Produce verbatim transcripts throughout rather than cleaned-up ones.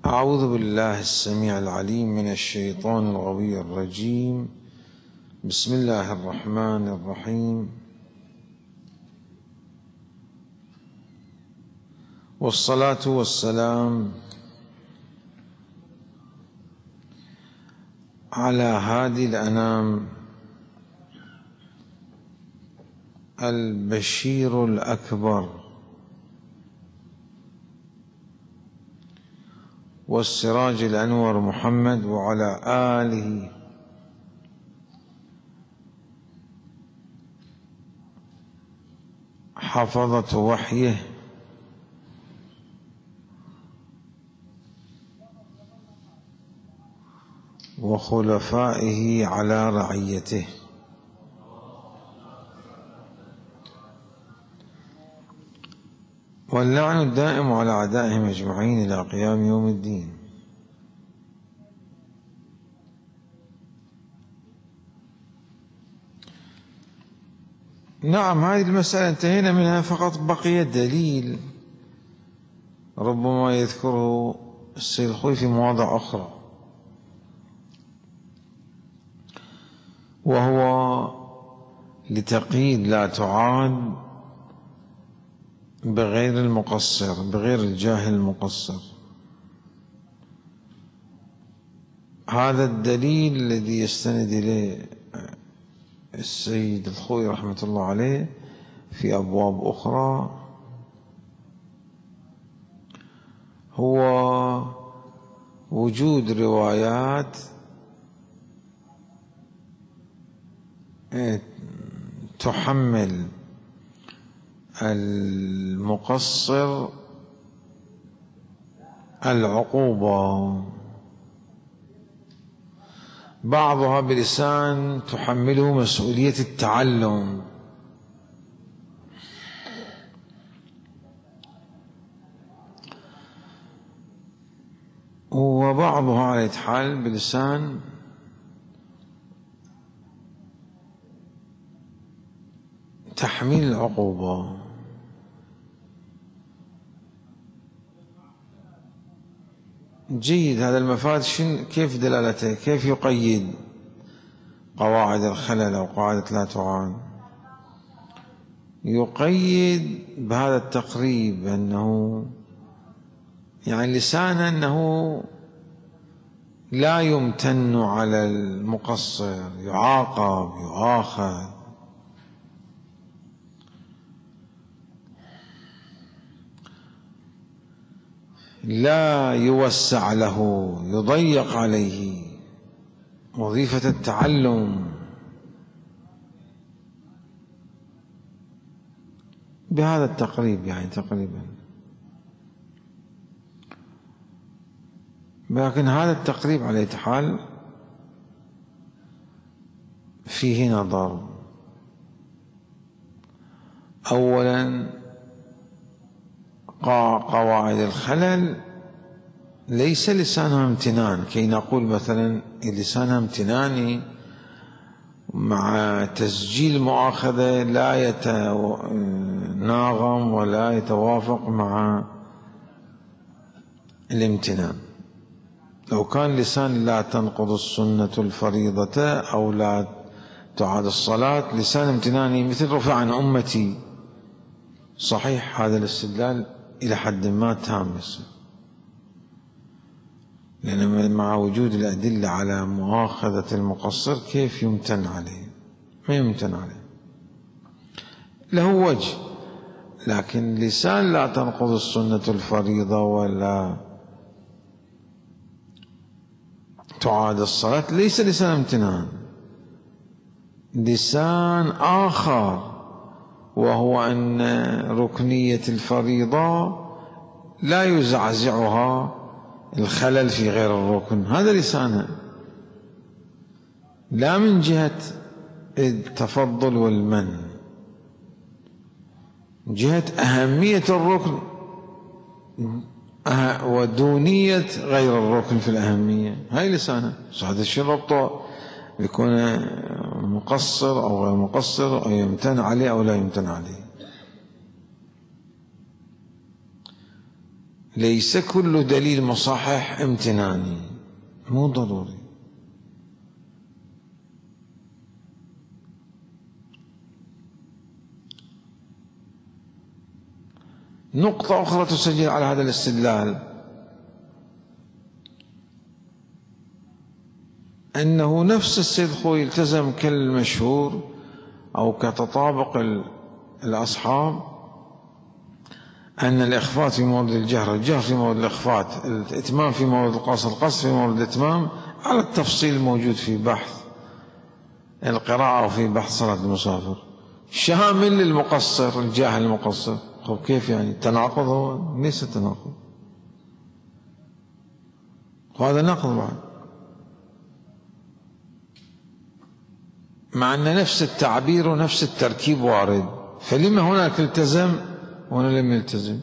أعوذ بالله السميع العليم من الشيطان الغوي الرجيم. بسم الله الرحمن الرحيم، والصلاة والسلام على هادي الأنام البشير الأكبر والسراج الأنور محمد، وعلى آله حفظة وحيه وخلفائه على رعيته. واللعن الدائم على أعدائهم أجمعين إلى قيام يوم الدين. نعم، هذه المسألة انتهينا منها، فقط بقي دليل ربما يذكره السيد الخوئي في مواضع أخرى، وهو لتقييد لا تعاد بغير المقصر، بغير الجاهل المقصر. هذا الدليل الذي يستند إليه السيد الخوئي رحمة الله عليه في أبواب أخرى هو وجود روايات تحمل المقصر العقوبة، بعضها بلسان تحمله مسؤولية التعلم، وبعضها على الحال بلسان تحميل العقوبة. جيد، هذا المفاد كيف دلالته؟ كيف يقيد قواعد الخلل أو قواعد لا تعان؟ يقيد بهذا التقريب، أنه يعني لسانه أنه لا يمتن على المقصر، يعاقب يؤاخذ، لا يوسع له، يضيق عليه وظيفة التعلم. بهذا التقريب يعني تقريبا، لكن هذا التقريب على أي حال فيه نظر. أولا، قواعد الخلل ليس لسانها امتنان، كي نقول مثلا لسانها امتناني مع تسجيل مؤاخذة لا يتناغم ولا يتوافق مع الامتنان. لو كان لسان لا تنقض السنة الفريضة أو لا تعاد الصلاة لسان امتناني مثل رفع عن أمتي، صحيح هذا الاستدلال إلى حد ما تام، لأن مع وجود الأدلة على مؤاخذة المقصر كيف يمتن عليه؟ ما يمتن عليه، له وجه. لكن لسان لا تنقض السنة الفريضة ولا تعاد الصلاة ليس لسان امتنان، لسان آخر، وهو أن ركنية الفريضة لا يزعزعها الخلل في غير الركن. هذا لسانه، لا من جهة التفضل والمن، من جهة أهمية الركن ودونية غير الركن في الأهمية. هاي لسانه. هذا الشيء ربطه يكون مقصر أو غير مقصر، أو يمتن عليه أو لا يمتن عليه. ليس كل دليل مصحح امتناني، مو ضروري. نقطة أخرى تسجل على هذا الاستدلال أنه نفس السيد خوي التزم كالمشهور أو كتطابق الأصحاب أن الإخفاء في مورد الجهر، الجهر في مورد الإخفاء، الإتمام في مورد القصر، القصر في مورد الإتمام، على التفصيل الموجود في بحث القراءة وفي بحث صلاة المسافر. شامل للمقصر، الجاهل المقصر. طيب كيف يعني؟ تناقض؟ هو ليس تناقض، وهذا نقض بعد، مع أن نفس التعبير ونفس التركيب وارد، فلما هناك التزم وهنا لم يلتزم؟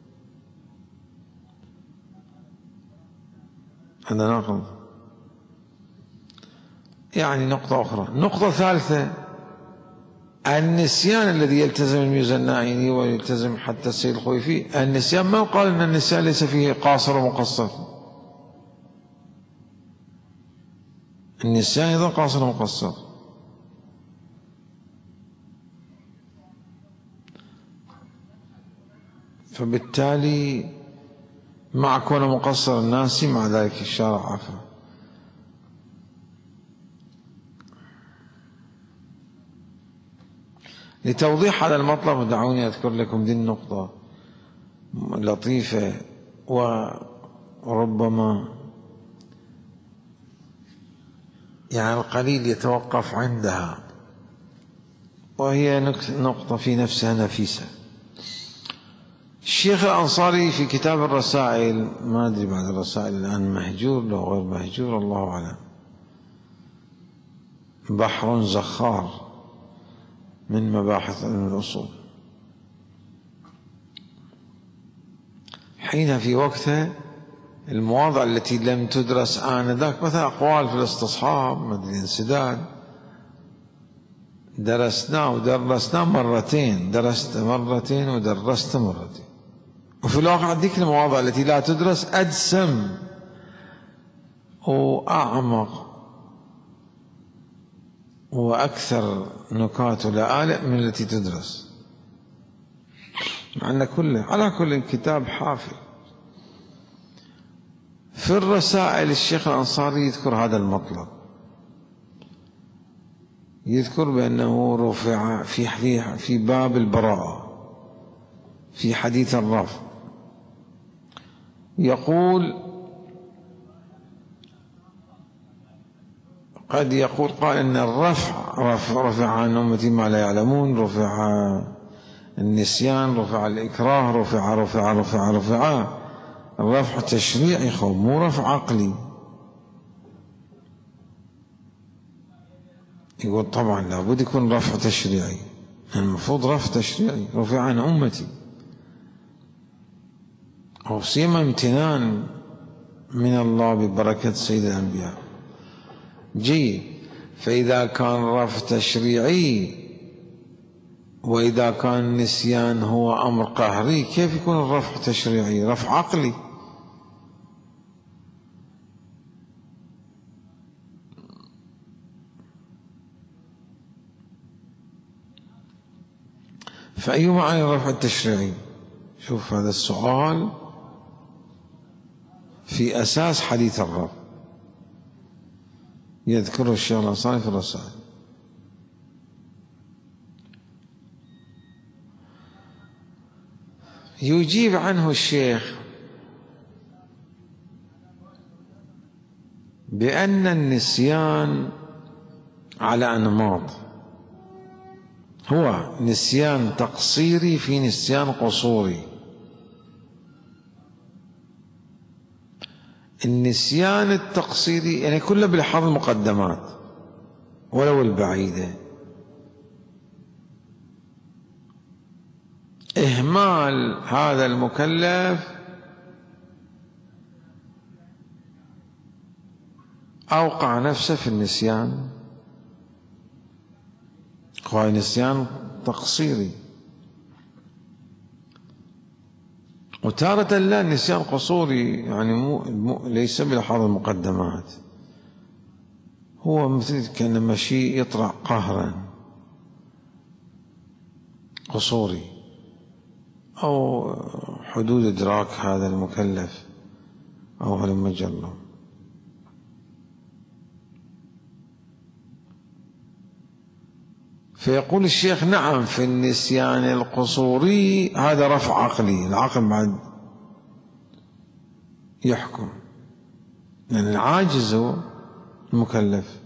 هذا نقض. يعني نقطة أخرى. نقطة ثالثة، النسيان الذي يلتزم الميزنائي ويلتزم حتى السيد الخوئي فيه، النسيان ما قال أن النسيان ليس فيه قاصر ومقصر، النسيان أيضا قاصر ومقصر. فبالتالي مع كون مقصر الناسي مع ذلك الشارع عفى. لتوضيح هذا المطلب دعوني أذكر لكم دي النقطة لطيفة وربما يعني القليل يتوقف عندها، وهي نقطة في نفسها نفيسة. الشيخ الأنصاري في كتاب الرسائل، ما أدري بعد الرسائل الآن مهجور لو غير مهجور الله أعلم، بحر زخار من مباحث علم الأصول، حين في وقتها المواضع التي لم تدرس آنذاك، مثلا أقوال في الاستصحاب، مدري انسداد، درسناه ودرسناه مرتين، درست مرتين ودرست مرتين. وفي الواقع ذيك المواضع التي لا تدرس أدسم وأعمق وأكثر نكات لآلئ من التي تدرس، مع أن كله على كل كتاب حافل. في الرسائل الشيخ الأنصاري يذكر هذا المطلب، يذكر بأنه رفع في في باب البراءة في حديث الرفع، يقول قد يقول قال إن الرفع رفع, رفع عن أمتي ما لا يعلمون، رفع النسيان، رفع الإكراه، رفع رفع رفع رفع الرفع تشريعي خو مو رفع عقلي. يقول طبعا لابد يكون رفع تشريعي، المفروض رفع تشريعي، رفع عن أمتي، أو سيما امتنان من الله ببركة سيد الأنبياء. جيد، فإذا كان رفع تشريعي وإذا كان النسيان هو أمر قهري، كيف يكون الرفع تشريعي؟ رفع عقلي. فأي معنى الرفع التشريعي؟ شوف هذا السؤال في أساس حديث الرب يذكره الشيخ الأنصاري في الرسائل. يجيب عنه الشيخ بأن النسيان على أنماط، هو نسيان تقصيري في نسيان قصوري. النسيان التقصيري يعني كله بلحاظ المقدمات ولو البعيدة، إهمال هذا المكلف أوقع نفسه في النسيان، هو نسيان تقصيري. وتارة لا، نسيان قصوري يعني مو, مو ليس بلحاظ المقدمات، هو مثل كان مشي يطرأ قهرا قصوري أو حدود إدراك هذا المكلف أو هلم جرا. فيقول الشيخ نعم في النسيان القصوري هذا رفع عقلي، العقل بعد يحكم لأن يعني العاجز هو المكلف.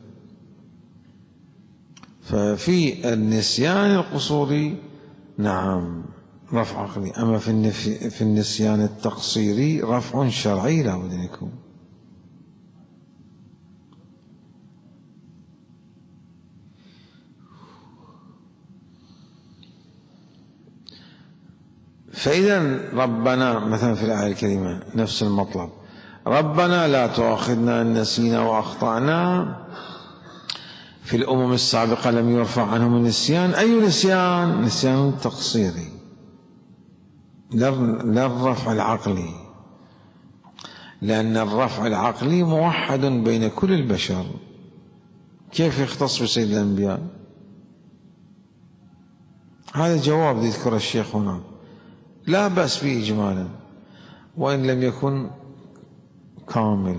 ففي النسيان القصوري نعم رفع عقلي، أما في في النسيان التقصيري رفع شرعي لا بد أن يكون. فإذا ربنا مثلا في الآية الكريمة نفس المطلب، ربنا لا تؤاخذنا إن نسينا وأخطأنا. في الأمم السابقة لم يرفع عنهم النسيان. أي نسيان؟ نسيان تقصيري لا الرفع العقلي، لأن الرفع العقلي موحد بين كل البشر، كيف يختص بسيد الأنبياء؟ هذا جواب يذكر الشيخ هنا، لا بأس به إجمالا وإن لم يكن كامل.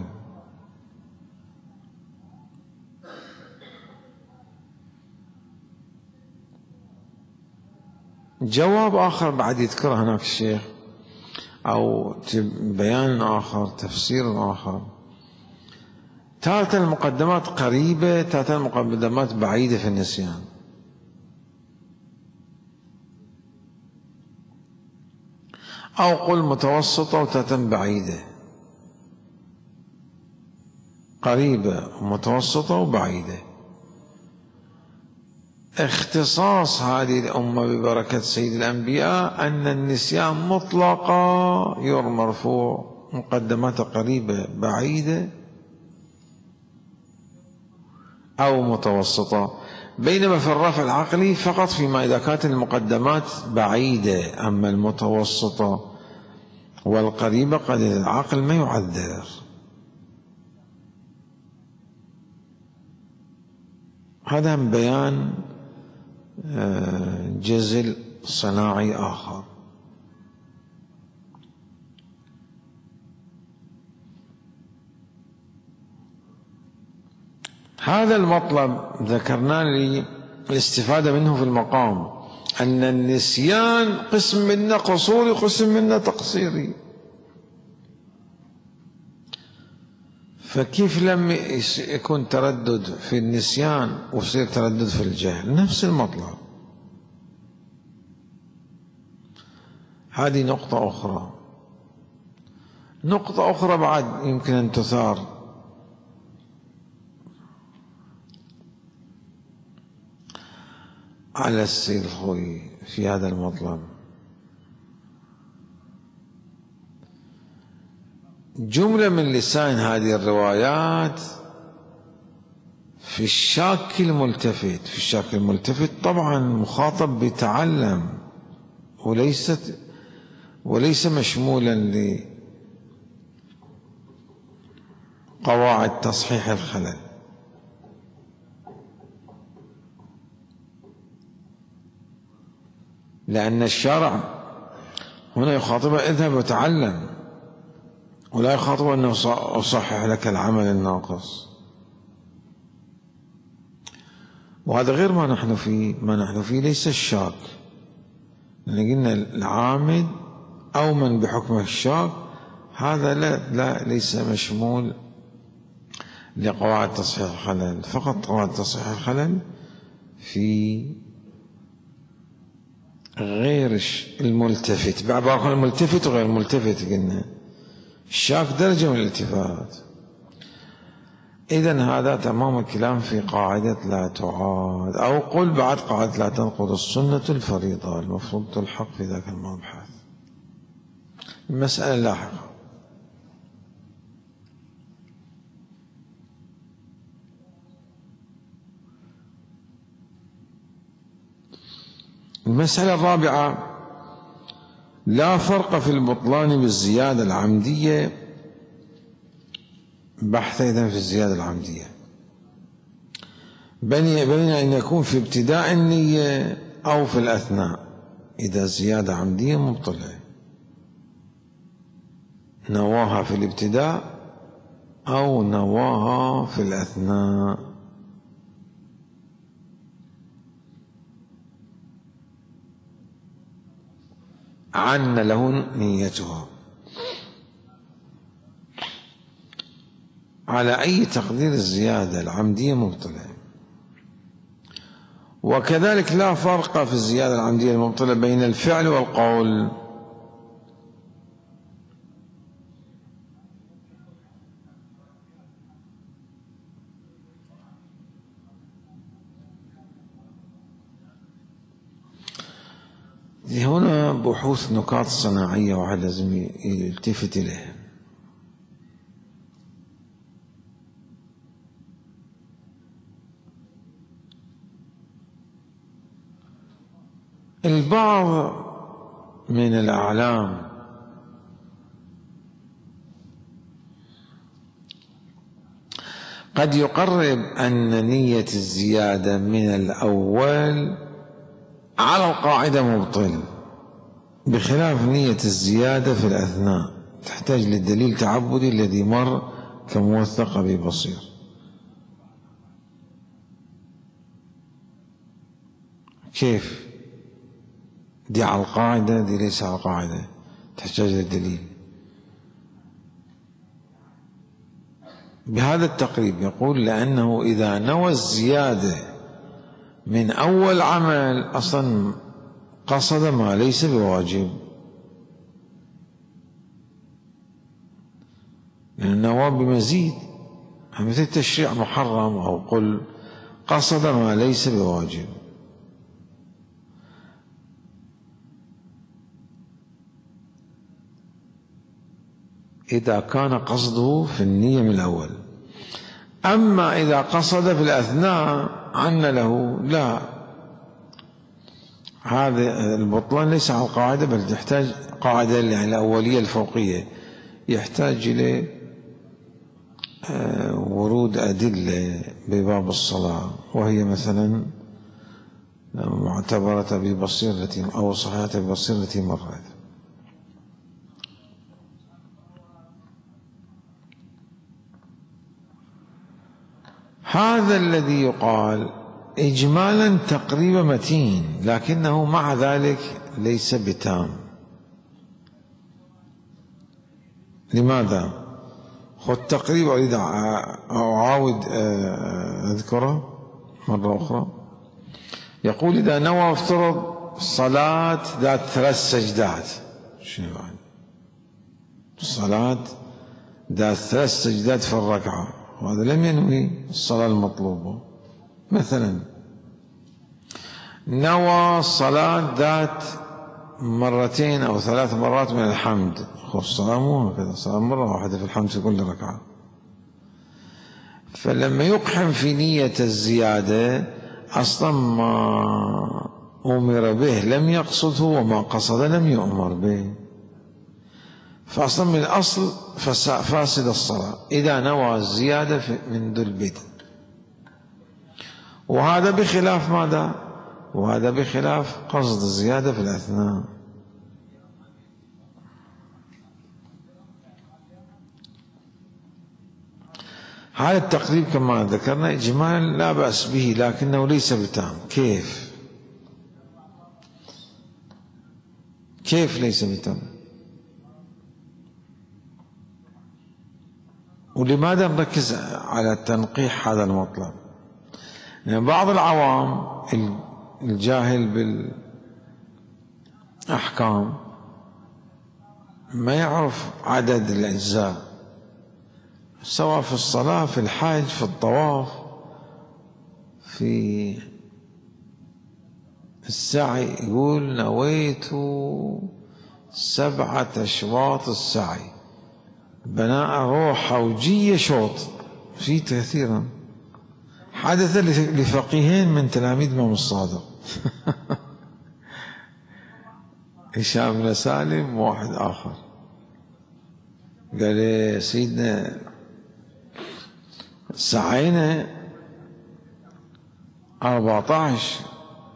جواب آخر بعد يذكره هناك الشيخ أو بيان آخر، تفسير آخر، تارة المقدمات قريبة، تارة المقدمات بعيدة في النسيان. أو قل متوسطة وتارة بعيدة، قريبة ومتوسطة وبعيدة. اختصاص هذه الأمة ببركة سيد الأنبياء أن النسيان مطلقا مرفوع، مقدمات قريبة بعيدة أو متوسطة، بينما في الرفع العقلي فقط فيما إذا كانت المقدمات بعيدة، أما المتوسطة والقريبة قد العقل ما يعذر. هذا بيان جزل صناعي آخر. هذا المطلب ذكرنا للاستفادة منه في المقام، أن النسيان قسم منا قصوري وقسم منا تقصيري، فكيف لم يكون تردد في النسيان ويصير تردد في الجهل؟ نفس المطلب. هذه نقطة أخرى. نقطة أخرى بعد يمكن أن تثار على السيد الخوي في هذا المطلب. جملة من لسان هذه الروايات في الشاك الملتفت. في الشاك الملتفت طبعا مخاطب بتعلم وليست وليس مشمولا لقواعد تصحيح الخلل، لأن الشرع هنا يخاطبه اذهب وتعلم، ولا يخاطبه أنه أصحح لك العمل الناقص. وهذا غير ما نحن فيه. ما نحن فيه ليس الشاك، لأن قلنا العامد أو من بحكم الشاك هذا لا, لا ليس مشمول لقواعد تصحيح الخلل، فقط قواعد تصحيح الخلل في غير الملتفت. بعبارة الملتفت وغير الملتفت قلنا الشاك درجة من الالتفات. إذن هذا تمام الكلام في قاعدة لا تعاد، أو قل بعد قاعدة لا تنقض السنة الفريضة، المفروض تلحق في ذاك المبحث. المسألة لاحقة. المسألة الرابعة لا فرق في البطلان بالزيادة العمدية. بحث إذن في الزيادة العمدية بين بين أن يكون في ابتداء النية أو في الأثناء. إذا زيادة عمدية مبطلة، نواها في الابتداء أو نواها في الأثناء. عن له نيتها على أي تقدير الزيادة العمدية مبطلة. وكذلك لا فرق في الزيادة العمدية المبطلة بين الفعل والقول. هنا بحوث نقاط صناعية واحد لازم يلتفت إليها. البعض من الأعلام قد يقرب أن نية الزيادة من الأول على القاعدة مبطل، بخلاف نية الزيادة في الأثناء تحتاج للدليل تعبدي الذي مر كموثق ببصير. كيف؟ دي على القاعدة، دي ليس على القاعدة، تحتاج للدليل. بهذا التقريب يقول لأنه إذا نوى الزيادة من أول عمل أصلا قصد ما ليس بواجب، لأن النواة بمزيد، مثل التشريع محرم أو قل قصد ما ليس بواجب. إذا كان قصده في النية من الأول. أما إذا قصد في الأثناء عن له لا، هذا البطلان ليس على القاعدة بل يحتاج قاعدة يعني الأولية الفوقية، يحتاج إلى ورود أدلة بباب الصلاة، وهي مثلا معتبرة ببصيرة أو صحيحة ببصيرة مرات. هذا الذي يقال إجمالا تقريب متين، لكنه مع ذلك ليس بتام. لماذا؟ خذ تقريب أريد أعاود أذكره مرة أخرى. يقول إذا نوى افترض صلاة ذات ثلاث سجدات، شنو يعني؟ صلاة ذات ثلاث سجدات في الركعة، وهذا لم ينوي الصلاة المطلوبة. مثلا نوى صلاة ذات مرتين أو ثلاث مرات من الحمد، خذ الصلاة مو هكذا، الصلاة مرة واحدة في الحمد في كل ركعة. فلما يقحم في نية الزيادة أصلا ما أمر به لم يقصده، وما قصد لم يؤمر به، فأصلا من الأصل فاسد الصلاة إذا نوى الزيادة من ذو البدء. وهذا بخلاف ماذا؟ وهذا بخلاف قصد الزيادة في الأثناء. هذا التقريب كما ذكرنا إجمال لا بأس به، لكنه ليس بتام. كيف؟ كيف ليس بتام؟ ولماذا نركز على تنقيح هذا المطلب؟ يعني بعض العوام الجاهل بالأحكام ما يعرف عدد الأجزاء، سواء في الصلاة، في الحج، في الطواف، في السعي. يقول نويت سبعة أشواط السعي، بناء روح حوجية شوط، في كثيرا. حدث لفقيهين من تلاميذ الإمام الصادق هشام بن سالم وواحد آخر. قال يا سيدنا سعينا أربعة عشر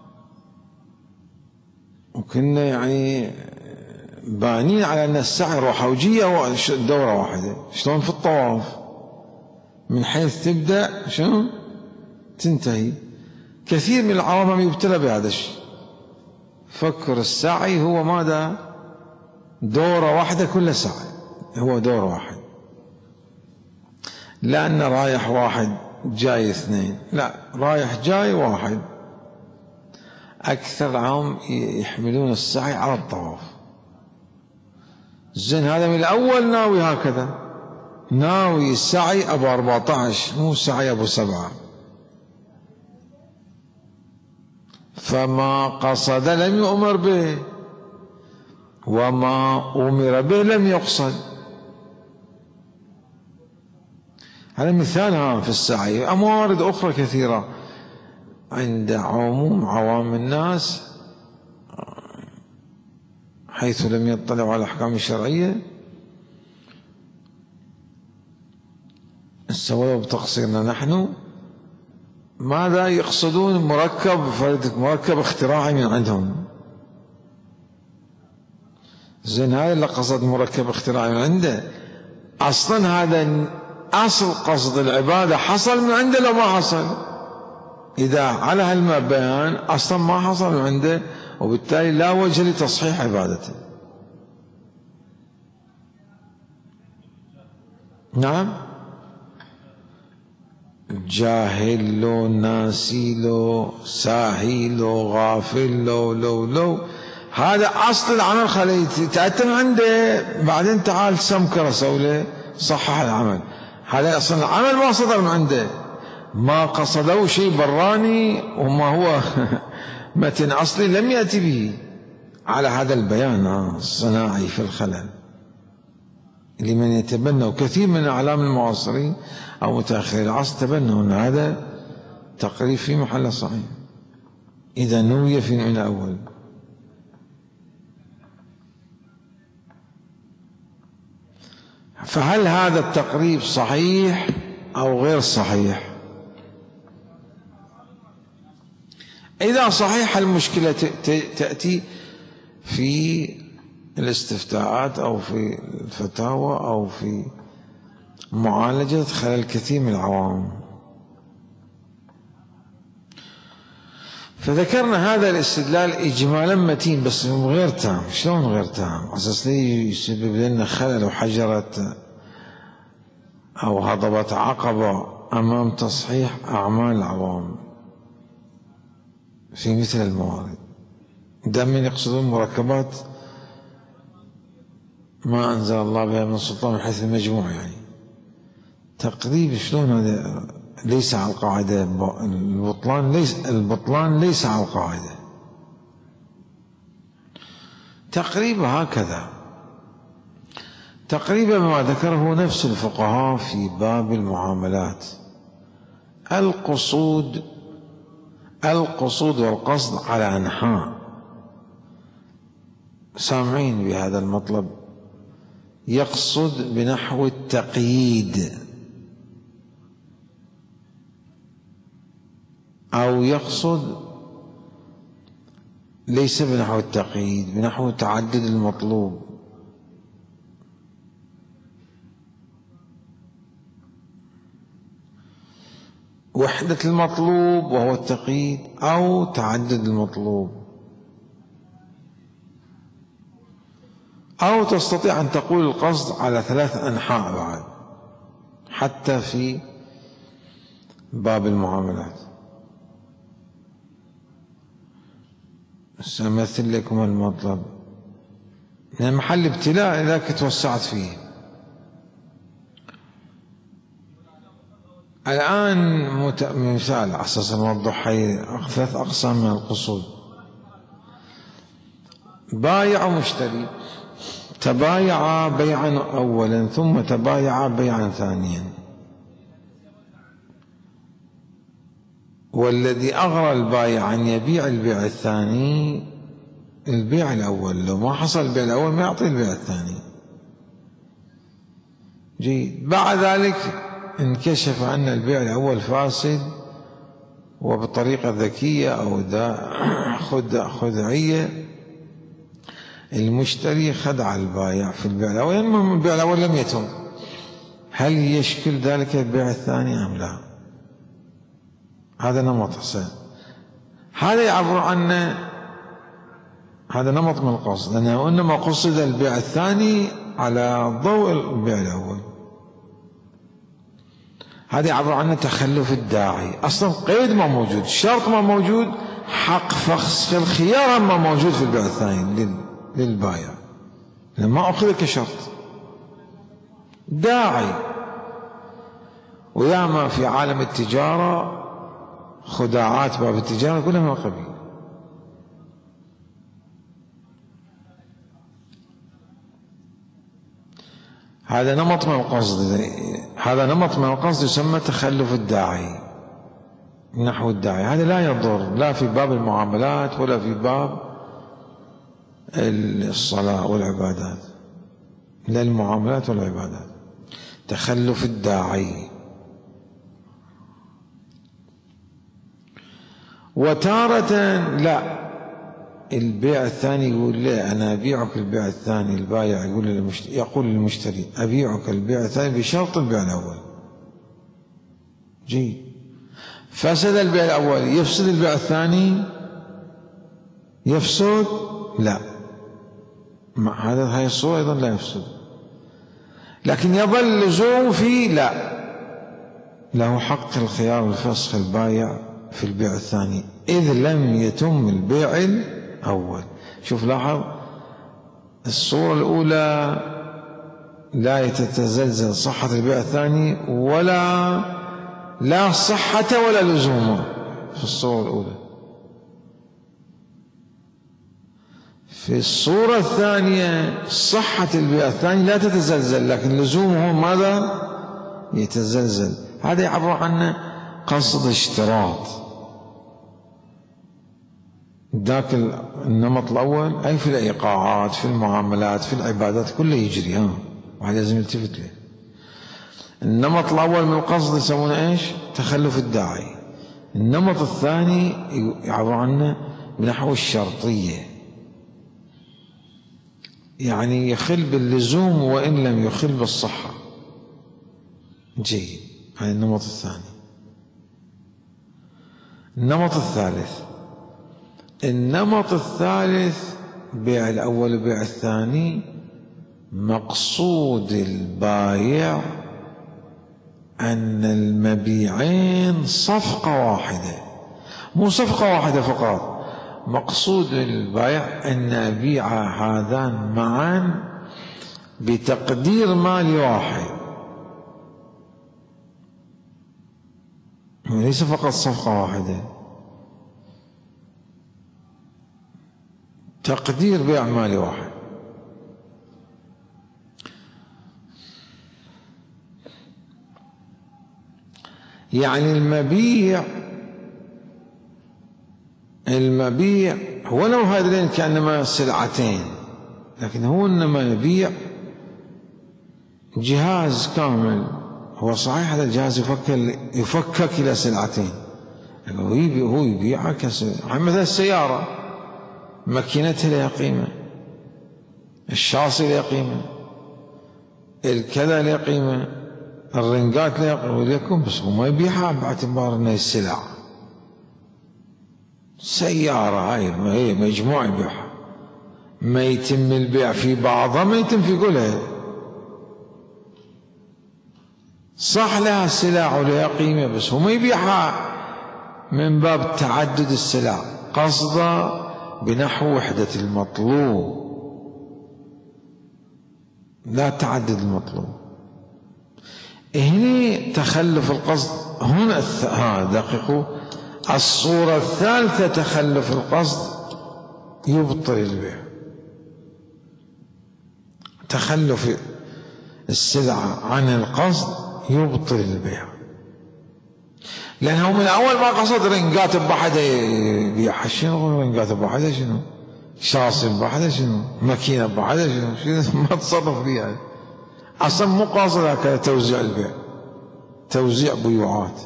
وكنا يعني بانين على أن السعي روحوجية ودورة واحدة. شلون في الطواف من حيث تبدأ شنو تنتهي. كثير من العوام يبتلى بهذا الشيء، فكر السعي هو ماذا؟ دورة واحدة، كل سعي هو دورة واحد، لأن رايح واحد جاي اثنين، لا، رايح جاي واحد. أكثر العام يحملون السعي على الطواف. زين هذا من الأول ناوي هكذا، ناوي السعي أبو أربعة عشر مو سعي أبو سبعة، فما قصد لم يؤمر به وما أمر به لم يقصد. هذا مثال ها في السعي. موارد أخرى كثيرة عند عموم عوام الناس حيث لم يطلعوا على الأحكام الشرعية، السبب بتقصيرنا نحن. ماذا يقصدون؟ مركب مركب اختراعي من عندهم. زين هذا اللي قصد مركب اختراعي من عنده، أصلا هذا أصل قصد العبادة حصل من عنده لو ما حصل؟ إذا على هالبيان أصلا ما حصل من عنده، وبالتالي لا وجه لتصحيح عبادته. نعم، جاهل له، ناسي له، ساهي له، غافل له، لو لو هذا أصل العمل. خليه تأتم عنده، بعدين تعال سمكر سوله صحح العمل. هذا أصلا العمل ما صدر من عنده، ما قصده شيء براني وما هو متن أصلي لم يأتي به على هذا البيان الصناعي في الخلل لمن يتبنى. كثير من أعلام المعاصرين أو متأخري العصر تبنوا أن هذا تقريب في محل صحيح إذا نوي في من الأول. فهل هذا التقريب صحيح أو غير صحيح؟ إذا صحيح المشكلة تأتي في الاستفتاءات أو في الفتاوى أو في معالجة خلل كثير من العوام. فذكرنا هذا الاستدلال إجمالا متين بس غير تام. شلون غير تام؟ أساس لي يسبب لنا خلل وحجرة أو هضبة عقبة أمام تصحيح أعمال العوام في مثل الموارد. دائما يقصدون مركبات ما أنزل الله بها من سلطان من حيث المجموع، يعني تقريب. شلون هذا؟ ليس على القاعدة. البطلان ليس البطلان ليس على القاعدة. تقريبا هكذا، تقريبا ما ذكره نفس الفقهاء في باب المعاملات. القصود القصود والقصد على أنحاء. سامعين بهذا المطلب؟ يقصد بنحو التقييد أو يقصد ليس بنحو التقييد، بنحو تعدد المطلوب. وحدة المطلوب وهو التقييد أو تعدد المطلوب. أو تستطيع أن تقول القصد على ثلاث أنحاء بعد حتى في باب المعاملات. سأمثل لكم المطلب من محل ابتلاء ذاك توسعت فيه. الآن مثال على أساس نوضح ثلاث أقسام من القصود. بايع ومشتري تبايعا بيعا أولا ثم تبايعا بيعا ثانيا، والذي أغرى البايع أن يبيع البيع الثاني البيع الأول، لو ما حصل البيع الأول ما يعطي البيع الثاني. جيد. بعد ذلك انكشف أن البيع الأول فاسد، وبطريقة ذكية أو خدعية المشتري خدع البائع في البيع الأول، المهم البيع الأول لم يتم، هل يشكل ذلك البيع الثاني أم لا؟ هذا نمط حسن، هذا يعبر عنه، هذا نمط من القصد، لأنه إنما قصد البيع الثاني على ضوء البيع الأول. هذا يعبر عنه تخلف الداعي، أصلا قيد ما موجود، شرط ما موجود، حق فخص الخيار ما موجود في البيع الثاني للبائع، لما أخذ كشرط داعي. وياما في عالم التجارة خداعات باب التجارة كلها من القبيل. هذا نمط من القصد، هذا نمط من القصد يسمى تخلف الداعي نحو الداعي. هذا لا يضر لا في باب المعاملات ولا في باب الصلاة والعبادات، لا المعاملات والعبادات، تخلف الداعي. وتارة لا، البيع الثاني يقول لا أنا أبيعك البيع الثاني، البائع يقول للمشتري، يقول للمشتري أبيعك البيع الثاني بشرط البيع الأول. جيد. فسد البيع الأول، يفسد البيع الثاني؟ يفسد؟ لا، هذا هاي الصورة أيضا لا يفسد، لكن يظل لزوم فيه، لا، له حق الخيار الفسخ البائع في البيع الثاني إذ لم يتم البيع الأول. شوف لاحظ الصورة الأولى لا تتزلزل صحة البيع الثاني ولا لا صحة ولا لزومه في الصورة الأولى. في الصورة الثانية صحة البيع الثاني لا تتزلزل، لكن لزومه ماذا؟ يتزلزل. هذا يعبر عنه قصد اشتراط. ذاك النمط الأول أي في الإيقاعات، في المعاملات، في العبادات كله يجري، ها واحد لازم يلتفت له. النمط الأول من القصد يسمونه إيش؟ تخلف الداعي. النمط الثاني يعبر عنه بنحو الشرطية، يعني يخل باللزوم وإن لم يخل بالصحة. جيد. هذا النمط الثاني. النمط الثالث، النمط الثالث بيع الأول وبيع الثاني مقصود البايع أن المبيعين صفقة واحدة، مو صفقة واحدة فقط، مقصود البايع أن أبيع هذان معا بتقدير مالي واحد، ليس فقط صفقة واحدة، تقدير بيع مالي واحد. يعني المبيع المبيع ولو هذين كأنما سلعتين، لكن هو إنما يبيع جهاز كامل. هو صحيح هذا الجهاز يفكك يفكك إلى سلعتين، هو يبيعها كسلعة. مثل السيارة ماكينتها لها قيمة، الشاصي لها قيمة، الكذا لها قيمة، الرنقات لها قيمة لكم، بس هو ما يبيعها باعتبار انها السلع. سيارة هاي هي مجموعة يبيعها، ما يتم البيع في بعضها ما يتم في كلها. صح لها سلع ولها قيمة، بس هو ما يبيعها من باب تعدد السلع، قصده بنحو وحدة المطلوب لا تعدد المطلوب. هنا تخلف القصد. هنا ها دقيقوا، الصورة الثالثة تخلف القصد يبطل البيع. تخلف السلعة عن القصد يبطل البيع، لأنه من أول ما قصد رنقات بحدا يبيعها. شنو رنقات بحدا؟ شنو شاصي بحده شنو، ماكينة بحده شنو، شنو ما تصرف فيها أصلا، مو قاصد هكذا توزيع البيع، توزيع بيوعات.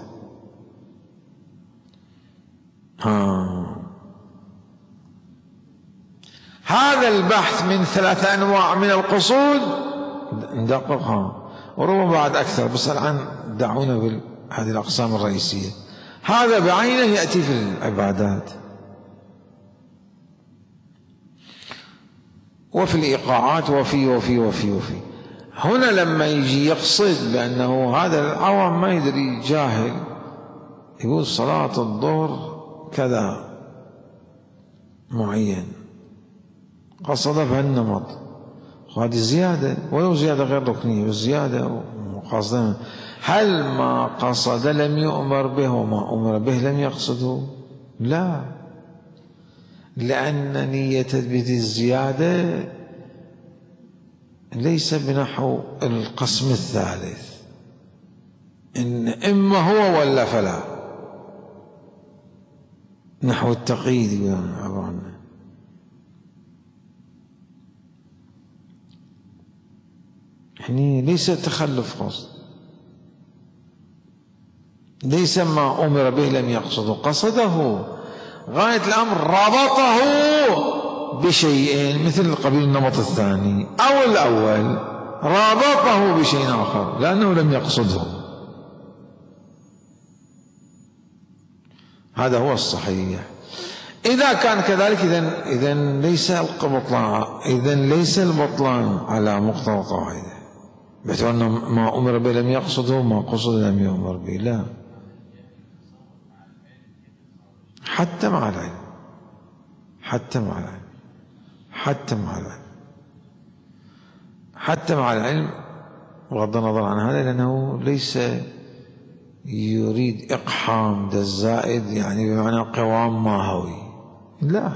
ها. هذا البحث من ثلاثة أنواع من القصود ندققها، وربما بعد أكثر، بس الآن دعونا بهذه الأقسام الرئيسية. هذا بعينه يأتي في العبادات وفي الإيقاعات وفي وفي وفي وفي هنا لما يجي يقصد بأنه هذا العوام ما يدري، جاهل، يقول صلاة الظهر كذا معين، قصد بهالنمط، وهذه زيادة ولو زيادة غير ركنية، والزيادة قصدا. هل ما قصد لم يؤمر به وما أمر به لم يقصده؟ لا، لأن نية تثبيت الزيادة ليس بنحو القسم الثالث، إن إما هو ولا فلا، نحو التقييد يقولون عنه. يعني ليس تخلف قصد، ليس ما أمر به لم يقصده، قصده. غاية الأمر ربطه بشيئين، مثل قبيل النمط الثاني أو الأول، ربطه بشيء آخر لأنه لم يقصده. هذا هو الصحيح. إذا كان كذلك إذن إذن ليس البطلان، إذن ليس البطلان على مقتضى القاعدة، باعتبار أن ما أمر به لم يقصده، ما قصد لم يؤمر به، لا، حتى مع العلم، حتى مع العلم، حتى مع العلم، حتى مع العلم، بغض النظر عن هذا، لأنه ليس يريد إقحام ذا الزائد، يعني بمعنى قوام ماهوي، لا،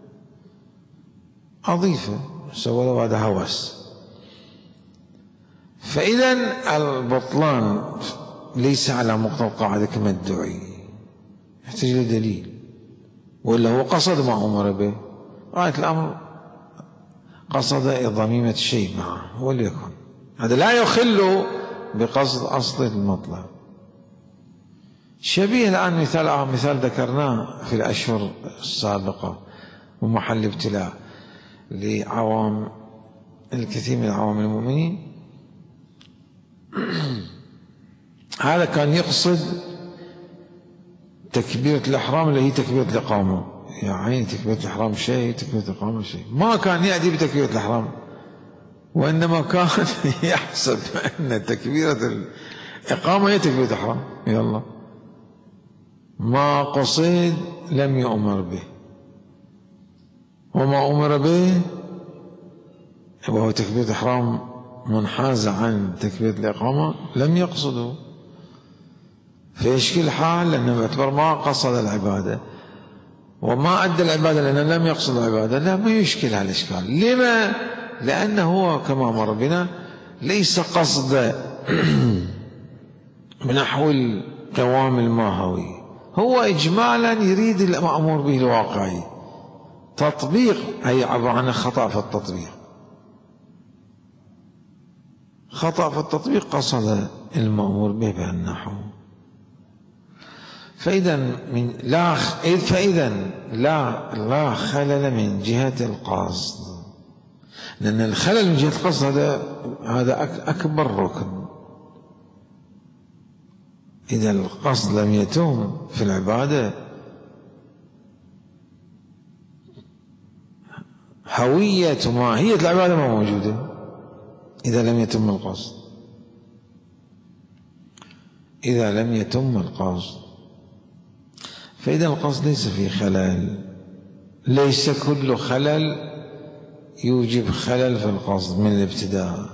أضيفه سوى له هذا هوس. فإذا البطلان ليس على مقتضى القاعدة كما ادعي، يحتاج لدليل، ولا هو قصد ما أمر به، غاية الأمر قصد ضميمة الشيء معه وليكن، هذا لا يخل بقصد أصل المطلب. شبيه الآن مثال مثال ذكرناه في الأشهر السابقة، ومحل ابتلاء لعوام الكثير من عوام المؤمنين. هذا كان يقصد تكبيرة الإحرام اللي هي تكبيرة الإقامة، يعني تكبيرة الإحرام شيء، تكبيرة الإقامة شيء، ما كان يأتي بتكبيرة الإحرام، وإنما كان يحسب أن تكبيرة الإقامة هي تكبيرة الإحرام، يلا ما قصد لم يؤمر به، وما أمر به وهو تكبيرة الإحرام منحاز عن تكبيرة الإقامة لم يقصده، فيشكل حال، لأنه باعتبار ما قصد العبادة وما أدى العبادة لأنه لم يقصد العبادة، لا، ما يشكل هالإشكال. لما؟ لأنه هو كما مر بنا ليس قصد بنحو القوام الماهوي، هو إجمالا يريد المأمور به الواقعي، تطبيق أي عبارة عن خطأ في التطبيق، خطأ في التطبيق قصد المأمور به بهالنحو. فإذا من لا فإذا لا لا خلل من جهة القصد، لأن الخلل من جهة القصد هذا هذا أكبر ركن. إذا القصد لم يتم في العبادة، هوية وماهية العبادة ما موجودة إذا لم يتم القصد، إذا لم يتم القصد. فإذا القصد ليس فيه خلل، ليس كل خلل يوجب خلل في القصد من الابتداء.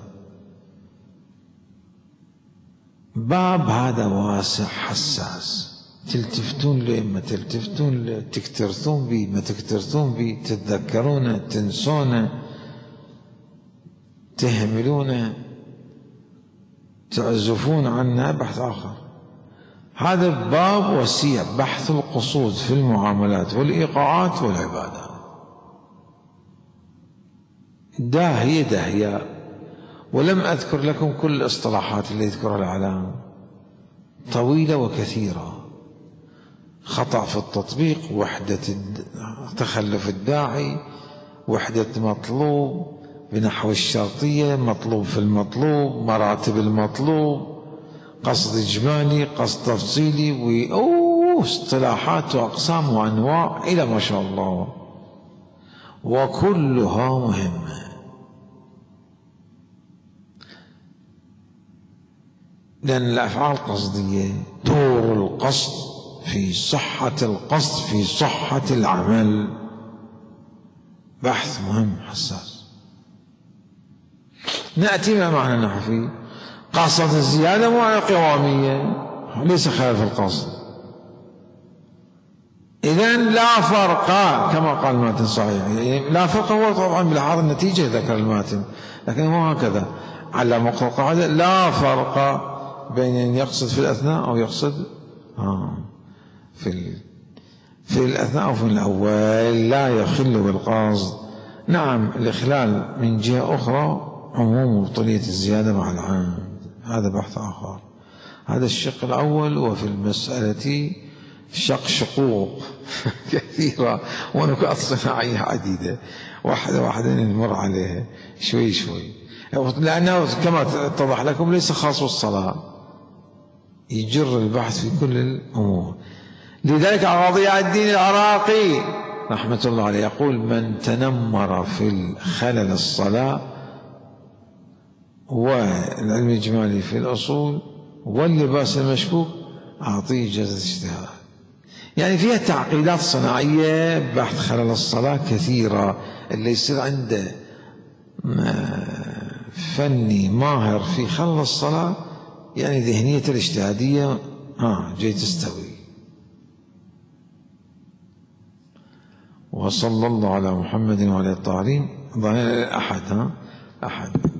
باب هذا واسع حساس، تلتفتون له ما تلتفتون له، تكترثون به ما تكترثون به، تتذكرونه تنسونه، تهملونه، تعزفون عنه، بحث آخر. هذا باب وسيع، بحث القصود في المعاملات والإيقاعات والعبادات. داهية داهية. ولم أذكر لكم كل الاصطلاحات اللي يذكرها الإعلام، طويلة وكثيرة. خطأ في التطبيق، وحدة تخلف الداعي، وحدة مطلوب بنحو الشرطية، مطلوب في المطلوب، مراتب المطلوب، قصد إجمالي، قصد تفصيلي، وأوه اصطلاحات وأقسام وأنواع إلى ما شاء الله، وكلها مهمة. لأن الأفعال القصدية دور القصد في صحة القصد في صحة العمل، بحث مهم حساس. نأتي ما معنى النحوي. قصد الزيادة معنى قوامية، ليس خلاف القصد. إذن لا فرق كما قال الماتن صحيح، يعني لا فرق هو طبعا بلحاظ النتيجة ذكر الماتن، لكن هو هكذا على مقتضى القاعدة لا فرق بين أن يقصد في الأثناء أو يقصد آه في ال... في الأثناء أو في الأول، لا يخل بالقصد. نعم الإخلال من جهة أخرى عموم مبطلية الزيادة مع العام، هذا بحث آخر. هذا الشق الأول. وفي المسألة شق شقوق كثيرة ونكات صناعية عديدة، واحدة واحدة نمر عليها شوي شوي، لأنه كما اتضح لكم ليس خاص بالصلاة، يجر البحث في كل الأمور. لذلك ضياء الدين العراقي رحمة الله عليه يقول: من تنمر في الخلل الصلاة والعلم الإجمالي في الأصول واللباس المشكوك أعطيه جزء اجتهاد. يعني فيها تعقيدات صناعية بحث خلل الصلاة كثيرة. اللي يصير عنده فني ماهر في خلل الصلاة يعني ذهنية الاجتهادية ها جاي تستوي. وصلى الله على محمد وعلى الطاهرين. ظننا الأحد ها أحد